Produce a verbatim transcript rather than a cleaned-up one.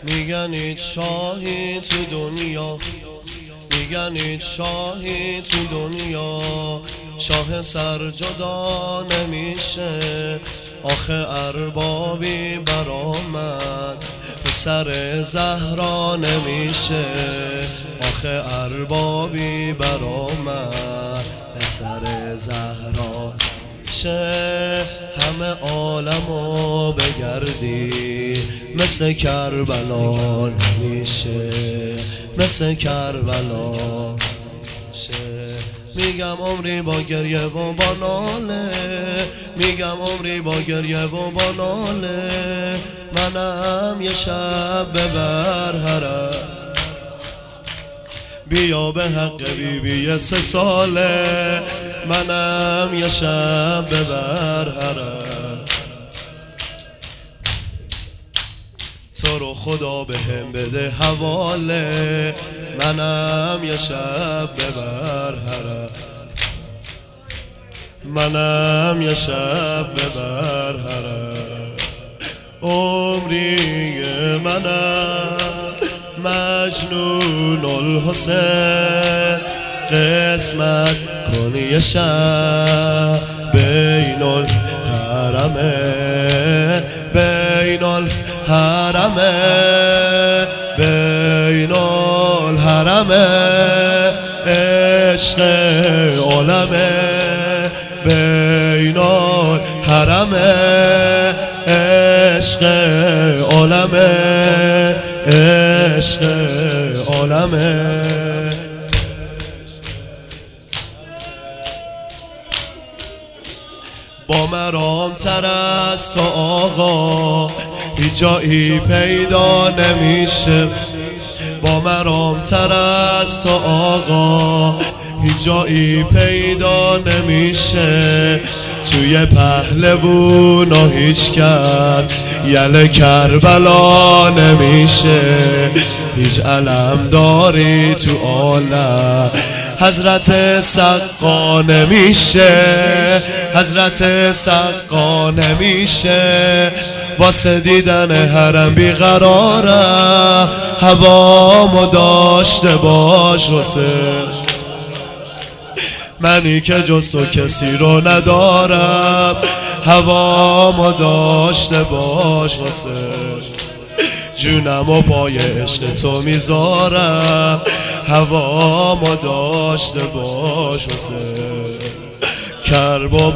میگن هیچ شاهی تو دنیا، میگن هیچ شاهی تو دنیا شاه سر جدا نمیشه. آخه اربابی برآمد پسر زهرا نمیشه. آخه اربابی برآمد پسر زهرا شه. همه عالمو بگردی مثل کربلا نمیشه، مثل کربلا شه. میگم عمری با گریه و با ناله، میگم عمری با گریه و با ناله. منم یه شب ببر حرم، بیا به حق بی بی سه ساله. منم یه شب ببر حرم، تو رو خدا به هم بده حواله. منم یه شب ببر حرم، منم یه شب ببر حرم. عمری منم مجنون الحسین، قسمت کن یه شب بین الحرمه، بین الحرمه، بین الحرمه. عشق عالمه بین الحرمه، عشق عالمه، عشق عالمه. با مرام تر از تو آقا هیچ جایی پیدا نمیشه. با مرام تر از تو آقا هیچ جایی پیدا نمیشه. توی پهلوونا هیچ کس یل کربلا نمیشه. هیچ علم داری تو عالم حضرت سقا نمیشه، حضرت سقا نمیشه. واسه دیدن حرم بیقرارم، هوامو داشته باش واسه منی که جز تو کسی رو ندارم. هوامو داشته باش واسه جونم و پای عشق تو میذارم. هوامو داشته باش واسه کرب و